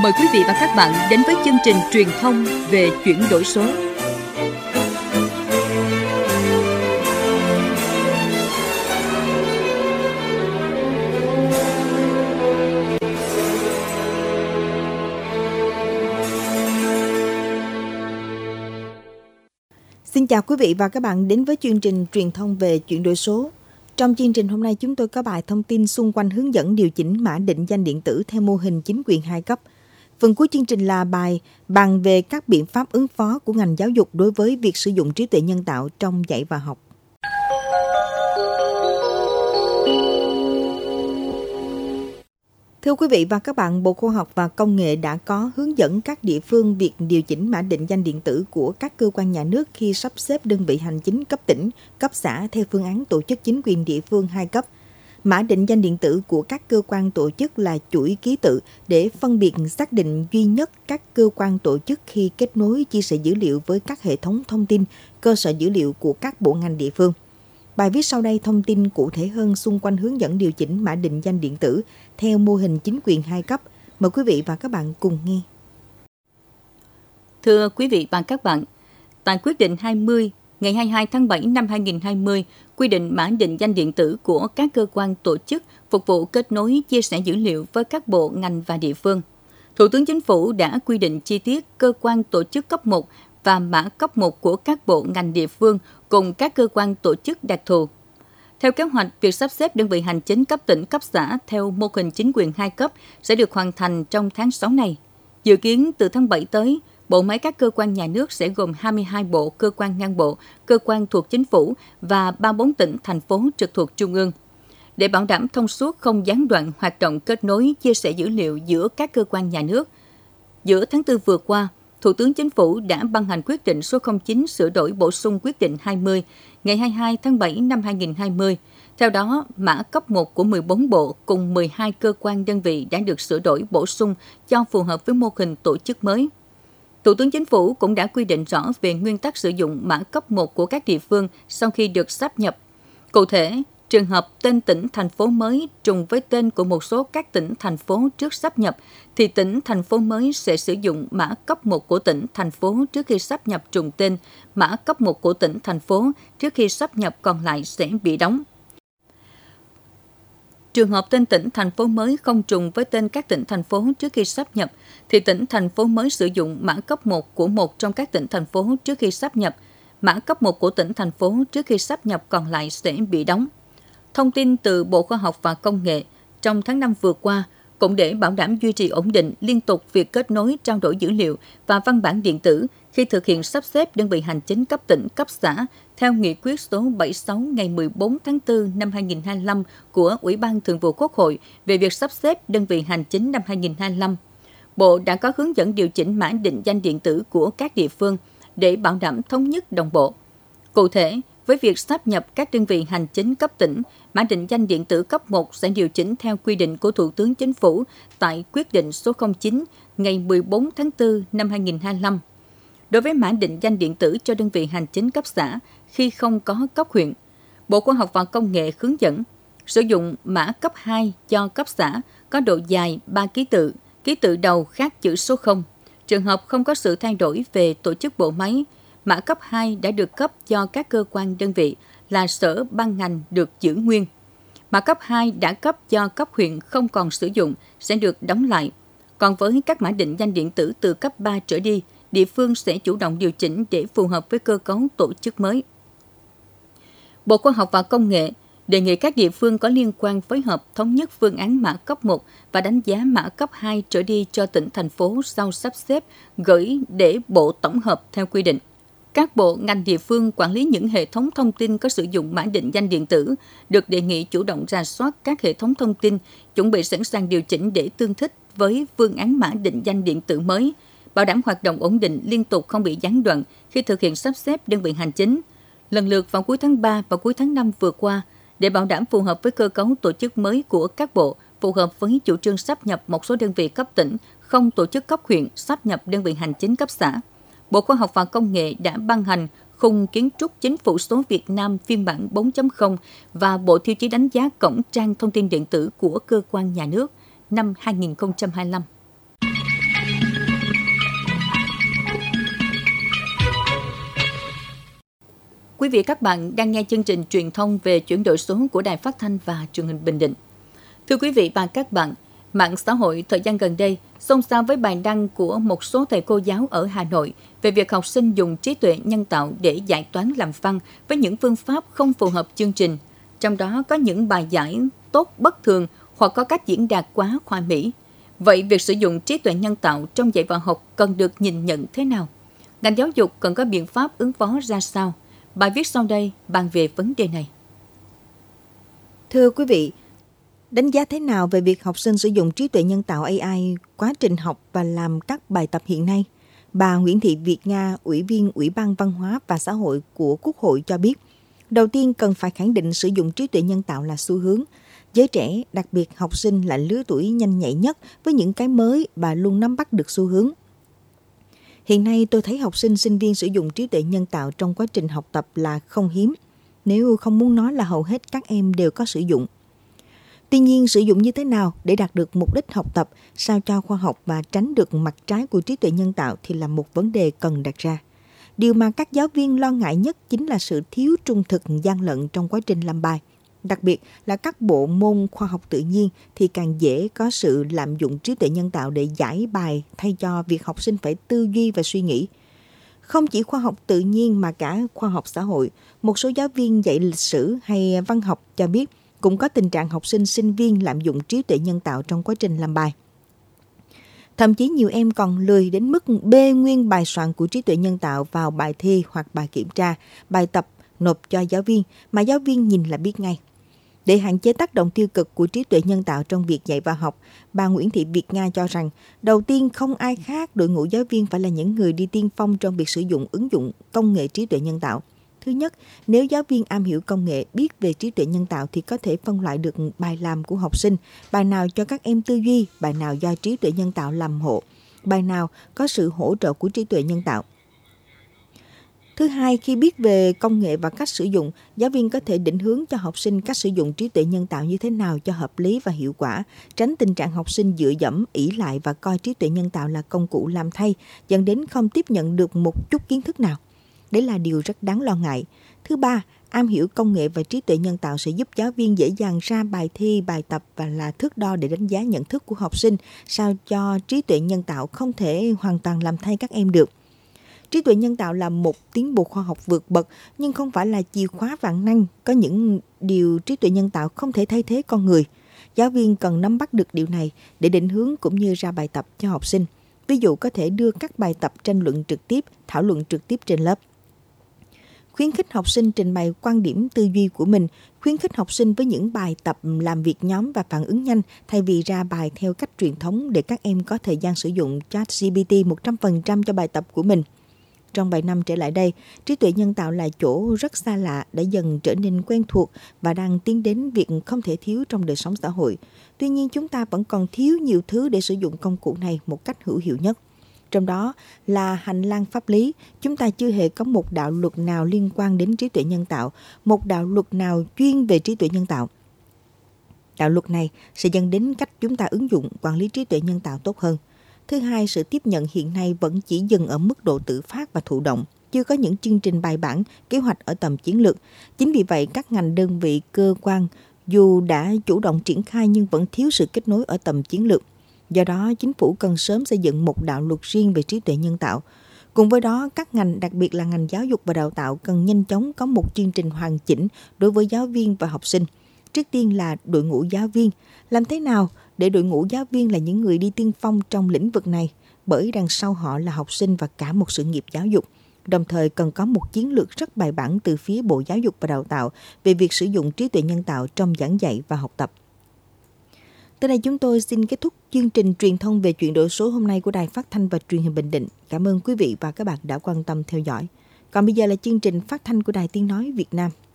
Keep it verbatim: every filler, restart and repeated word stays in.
mời quý vị và các bạn đến với chương trình truyền thông về chuyển đổi số. Xin chào quý vị và các bạn đến với chương trình truyền thông về chuyển đổi số. Trong chương trình hôm nay chúng tôi có bài thông tin xung quanh hướng dẫn điều chỉnh mã định danh điện tử theo mô hình chính quyền hai cấp. Phần cuối chương trình là bài bàn về các biện pháp ứng phó của ngành giáo dục đối với việc sử dụng trí tuệ nhân tạo trong dạy và học. Thưa quý vị và các bạn, Bộ Khoa học và Công nghệ đã có hướng dẫn các địa phương việc điều chỉnh mã định danh điện tử của các cơ quan nhà nước khi sắp xếp đơn vị hành chính cấp tỉnh, cấp xã theo phương án tổ chức chính quyền địa phương hai cấp. Mã định danh điện tử của các cơ quan tổ chức là chuỗi ký tự để phân biệt xác định duy nhất các cơ quan tổ chức khi kết nối chia sẻ dữ liệu với các hệ thống thông tin, cơ sở dữ liệu của các bộ ngành địa phương. Bài viết sau đây thông tin cụ thể hơn xung quanh hướng dẫn điều chỉnh mã định danh điện tử theo mô hình chính quyền hai cấp. Mời quý vị và các bạn cùng nghe. Thưa quý vị và các bạn, tại quyết định hai mươi ngày hai mươi hai tháng bảy năm hai nghìn không trăm hai mươi quy định mã định danh điện tử của các cơ quan tổ chức phục vụ kết nối chia sẻ dữ liệu với các bộ ngành và địa phương. Thủ tướng Chính phủ đã quy định chi tiết cơ quan tổ chức cấp một và mã cấp một của các bộ ngành địa phương cùng các cơ quan tổ chức đặc thù. Theo kế hoạch, việc sắp xếp đơn vị hành chính cấp tỉnh, cấp xã theo mô hình chính quyền hai cấp sẽ được hoàn thành trong tháng sáu này. Dự kiến từ tháng bảy tới, bộ máy các cơ quan nhà nước sẽ gồm hai mươi hai bộ, cơ quan ngang bộ, cơ quan thuộc chính phủ và ba mươi bốn tỉnh, thành phố trực thuộc trung ương. Để bảo đảm thông suốt không gián đoạn hoạt động kết nối chia sẻ dữ liệu giữa các cơ quan nhà nước, giữa tháng tư vừa qua, Thủ tướng Chính phủ đã ban hành quyết định số không chín sửa đổi bổ sung quyết định hai mươi ngày hai mươi hai tháng bảy năm hai nghìn không trăm hai mươi. Theo đó, mã cấp một của mười bốn bộ cùng mười hai cơ quan đơn vị đã được sửa đổi bổ sung cho phù hợp với mô hình tổ chức mới. Thủ tướng Chính phủ cũng đã quy định rõ về nguyên tắc sử dụng mã cấp một của các địa phương sau khi được sáp nhập. Cụ thể, trường hợp tên tỉnh, thành phố mới trùng với tên của một số các tỉnh, thành phố trước sáp nhập, thì tỉnh, thành phố mới sẽ sử dụng mã cấp một của tỉnh, thành phố trước khi sáp nhập trùng tên, mã cấp một của tỉnh, thành phố trước khi sáp nhập còn lại sẽ bị đóng. Trường hợp tên tỉnh, thành phố mới không trùng với tên các tỉnh, thành phố trước khi sáp nhập, thì tỉnh, thành phố mới sử dụng mã cấp một của một trong các tỉnh, thành phố trước khi sáp nhập, mã cấp một của tỉnh, thành phố trước khi sáp nhập còn lại sẽ bị đóng. Thông tin từ Bộ Khoa học và Công nghệ, trong tháng năm vừa qua, cũng để bảo đảm duy trì ổn định liên tục việc kết nối trao đổi dữ liệu và văn bản điện tử khi thực hiện sắp xếp đơn vị hành chính cấp tỉnh, cấp xã theo nghị quyết số bảy mươi sáu ngày mười bốn tháng tư năm hai nghìn không trăm hai mươi lăm của Ủy ban Thường vụ Quốc hội về việc sắp xếp đơn vị hành chính năm hai nghìn không trăm hai mươi lăm. Bộ đã có hướng dẫn điều chỉnh mã định danh điện tử của các địa phương để bảo đảm thống nhất đồng bộ. Cụ thể, với việc sáp nhập các đơn vị hành chính cấp tỉnh, mã định danh điện tử cấp một sẽ điều chỉnh theo quy định của Thủ tướng Chính phủ tại quyết định số không chín ngày mười bốn tháng tư năm hai nghìn không trăm hai mươi lăm. Đối với mã định danh điện tử cho đơn vị hành chính cấp xã khi không có cấp huyện, Bộ Khoa học và Công nghệ hướng dẫn sử dụng mã cấp hai cho cấp xã có độ dài ba ký tự, ký tự đầu khác chữ số không. Trường hợp không có sự thay đổi về tổ chức bộ máy, mã cấp hai đã được cấp cho các cơ quan đơn vị là sở ban ngành được giữ nguyên. Mã cấp hai đã cấp cho cấp huyện không còn sử dụng sẽ được đóng lại. Còn với các mã định danh điện tử từ cấp ba trở đi, địa phương sẽ chủ động điều chỉnh để phù hợp với cơ cấu tổ chức mới. Bộ Khoa học và Công nghệ đề nghị các địa phương có liên quan phối hợp thống nhất phương án mã cấp một và đánh giá mã cấp hai trở đi cho tỉnh, thành phố sau sắp xếp gửi để Bộ tổng hợp theo quy định. Các bộ ngành địa phương quản lý những hệ thống thông tin có sử dụng mã định danh điện tử được đề nghị chủ động rà soát các hệ thống thông tin, chuẩn bị sẵn sàng điều chỉnh để tương thích với phương án mã định danh điện tử mới, bảo đảm hoạt động ổn định liên tục không bị gián đoạn khi thực hiện sắp xếp đơn vị hành chính. Lần lượt vào cuối tháng ba và cuối tháng năm vừa qua, để bảo đảm phù hợp với cơ cấu tổ chức mới của các bộ, phù hợp với chủ trương sáp nhập một số đơn vị cấp tỉnh, không tổ chức cấp huyện, sáp nhập đơn vị hành chính cấp xã, Bộ Khoa học và Công nghệ đã ban hành khung kiến trúc chính phủ số Việt Nam phiên bản bốn chấm không và Bộ tiêu chí đánh giá cổng trang thông tin điện tử của cơ quan nhà nước năm hai nghìn không trăm hai mươi lăm. quý vị các bạn đang nghe chương trình truyền thông về chuyển đổi số của Đài Phát thanh và Truyền hình Bình Định. Thưa quý vị và các bạn, mạng xã hội thời gian gần đây xôn xao với bài đăng của một số thầy cô giáo ở Hà Nội về việc học sinh dùng trí tuệ nhân tạo để giải toán làm văn với những phương pháp không phù hợp chương trình. Trong đó có những bài giải tốt bất thường hoặc có cách diễn đạt quá khoa mỹ. Vậy việc sử dụng trí tuệ nhân tạo trong dạy và học cần được nhìn nhận thế nào? Ngành giáo dục cần có biện pháp ứng phó ra sao? Bài viết sau đây bàn về vấn đề này. Thưa quý vị, đánh giá thế nào về việc học sinh sử dụng trí tuệ nhân tạo a i quá trình học và làm các bài tập hiện nay? Bà Nguyễn Thị Việt Nga, Ủy viên Ủy ban Văn hóa và Xã hội của Quốc hội cho biết, đầu tiên cần phải khẳng định sử dụng trí tuệ nhân tạo là xu hướng. Giới trẻ, đặc biệt học sinh là lứa tuổi nhanh nhạy nhất với những cái mới và luôn nắm bắt được xu hướng. Hiện nay tôi thấy học sinh, sinh viên sử dụng trí tuệ nhân tạo trong quá trình học tập là không hiếm, nếu không muốn nói là hầu hết các em đều có sử dụng. Tuy nhiên, sử dụng như thế nào để đạt được mục đích học tập, sao cho khoa học và tránh được mặt trái của trí tuệ nhân tạo thì là một vấn đề cần đặt ra. Điều mà các giáo viên lo ngại nhất chính là sự thiếu trung thực, gian lận trong quá trình làm bài. Đặc biệt là các bộ môn khoa học tự nhiên thì càng dễ có sự lạm dụng trí tuệ nhân tạo để giải bài thay cho việc học sinh phải tư duy và suy nghĩ. Không chỉ khoa học tự nhiên mà cả khoa học xã hội, một số giáo viên dạy lịch sử hay văn học cho biết cũng có tình trạng học sinh, sinh viên lạm dụng trí tuệ nhân tạo trong quá trình làm bài. Thậm chí nhiều em còn lười đến mức bê nguyên bài soạn của trí tuệ nhân tạo vào bài thi hoặc bài kiểm tra, bài tập nộp cho giáo viên mà giáo viên nhìn là biết ngay. Để hạn chế tác động tiêu cực của trí tuệ nhân tạo trong việc dạy và học, bà Nguyễn Thị Việt Nga cho rằng, đầu tiên không ai khác đội ngũ giáo viên phải là những người đi tiên phong trong việc sử dụng ứng dụng công nghệ trí tuệ nhân tạo. Thứ nhất, nếu giáo viên am hiểu công nghệ, biết về trí tuệ nhân tạo thì có thể phân loại được bài làm của học sinh, bài nào cho các em tư duy, bài nào do trí tuệ nhân tạo làm hộ, bài nào có sự hỗ trợ của trí tuệ nhân tạo. Thứ hai, khi biết về công nghệ và cách sử dụng, giáo viên có thể định hướng cho học sinh cách sử dụng trí tuệ nhân tạo như thế nào cho hợp lý và hiệu quả, tránh tình trạng học sinh dựa dẫm, ỷ lại và coi trí tuệ nhân tạo là công cụ làm thay, dẫn đến không tiếp nhận được một chút kiến thức nào. Đấy là điều rất đáng lo ngại. Thứ ba, am hiểu công nghệ và trí tuệ nhân tạo sẽ giúp giáo viên dễ dàng ra bài thi, bài tập và là thước đo để đánh giá nhận thức của học sinh, sao cho trí tuệ nhân tạo không thể hoàn toàn làm thay các em được. Trí tuệ nhân tạo là một tiến bộ khoa học vượt bậc, nhưng không phải là chìa khóa vạn năng. Có những điều trí tuệ nhân tạo không thể thay thế con người. Giáo viên cần nắm bắt được điều này để định hướng cũng như ra bài tập cho học sinh. Ví dụ có thể đưa các bài tập tranh luận trực tiếp, thảo luận trực tiếp trên lớp. Khuyến khích học sinh trình bày quan điểm tư duy của mình, khuyến khích học sinh với những bài tập làm việc nhóm và phản ứng nhanh thay vì ra bài theo cách truyền thống để các em có thời gian sử dụng chat giê pê tê một trăm phần trăm cho bài tập của mình. Trong vài năm trở lại đây, trí tuệ nhân tạo là chỗ rất xa lạ đã dần trở nên quen thuộc và đang tiến đến việc không thể thiếu trong đời sống xã hội. Tuy nhiên, chúng ta vẫn còn thiếu nhiều thứ để sử dụng công cụ này một cách hữu hiệu nhất. Trong đó là hành lang pháp lý, chúng ta chưa hề có một đạo luật nào liên quan đến trí tuệ nhân tạo, một đạo luật nào chuyên về trí tuệ nhân tạo. Đạo luật này sẽ dẫn đến cách chúng ta ứng dụng quản lý trí tuệ nhân tạo tốt hơn. Thứ hai, sự tiếp nhận hiện nay vẫn chỉ dừng ở mức độ tự phát và thụ động, chưa có những chương trình bài bản, kế hoạch ở tầm chiến lược. Chính vì vậy, các ngành đơn vị, cơ quan dù đã chủ động triển khai nhưng vẫn thiếu sự kết nối ở tầm chiến lược. Do đó, chính phủ cần sớm xây dựng một đạo luật riêng về trí tuệ nhân tạo. Cùng với đó, các ngành, đặc biệt là ngành giáo dục và đào tạo, cần nhanh chóng có một chương trình hoàn chỉnh đối với giáo viên và học sinh. Trước tiên là đội ngũ giáo viên. Làm thế nào để đội ngũ giáo viên là những người đi tiên phong trong lĩnh vực này? Bởi đằng sau họ là học sinh và cả một sự nghiệp giáo dục. Đồng thời cần có một chiến lược rất bài bản từ phía Bộ Giáo dục và Đào tạo về việc sử dụng trí tuệ nhân tạo trong giảng dạy và học tập. Tới đây chúng tôi xin kết thúc chương trình truyền thông về chuyển đổi số hôm nay của Đài Phát thanh và Truyền hình Bình Định. Cảm ơn quý vị và các bạn đã quan tâm theo dõi. Còn bây giờ là chương trình phát thanh của Đài Tiếng nói Việt Nam.